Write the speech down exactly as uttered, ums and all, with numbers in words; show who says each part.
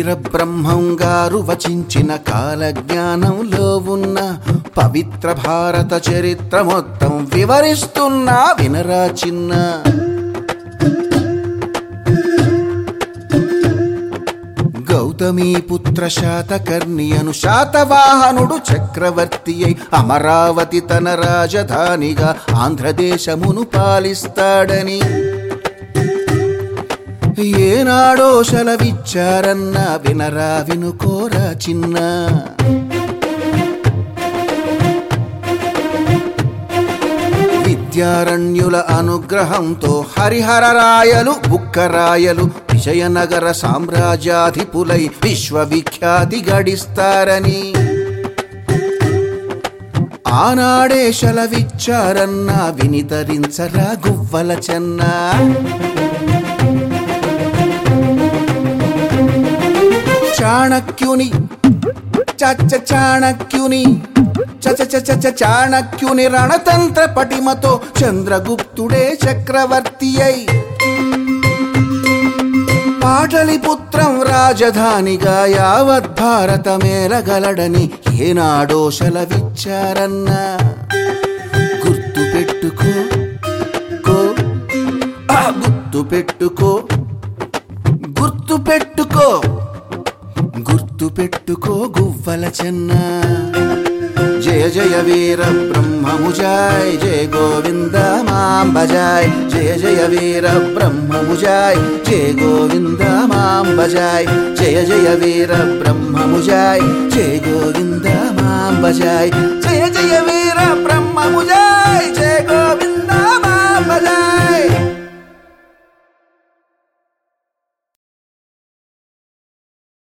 Speaker 1: వీరబ్రహ్మం గారు వచించిన కాలజ్ఞానంలో ఉన్న పవిత్ర భారత చరిత్ర మొత్తం వివరిస్తున్నా వినరా చిన్న. గౌతమీ పుత్ర శాతకర్ణి అను శాతవాహనుడు చక్రవర్తి అయి అమరావతి తన రాజధానిగా ఆంధ్రదేశమును పాలిస్తాడని ఏనాడో సెలవిచ్చారన్న వినరా వినుకోరా చిన్న. విద్యారణ్యుల అనుగ్రహంతో హరిహరరాయలు బుక్కరాయలు విజయనగర సామ్రాజ్యాధిపులై విశ్వవిఖ్యాతి గడిస్తారని ఆనాడే సెలవిచ్చారన్న వినితరించరా గువ్వల చెన్న. చాణక్యుని చచ్చ చాణక్యుని చచ చచ చాణక్యుని రణతంత్ర పటిమతో చంద్రగుప్తుడే చక్రవర్తి అయి పాటలిపుత్రం రాజధానిగా యావత్ భారతమేలగలడని ఏనాడో సెలవిచ్చారన్న గుర్తు పెట్టుకో కో గుర్తు పెట్టుకో గుర్తు పెట్టుకో గుర్తు పెట్టుకో గువ్వల చెన్న. జయ జయ వీర బ్రహ్మము జాయ్ జయ గోవింద మాం భజాయ్. జయ జయ వీర బ్రహ్మము జాయ్ జయ గోవింద మాం భజాయ్. జయ జయ వీర బ్రహ్మము జాయ్ జయ గోవింద మాం భజాయ్. జయ జయ వీర బ్రహ్మము జాయ్.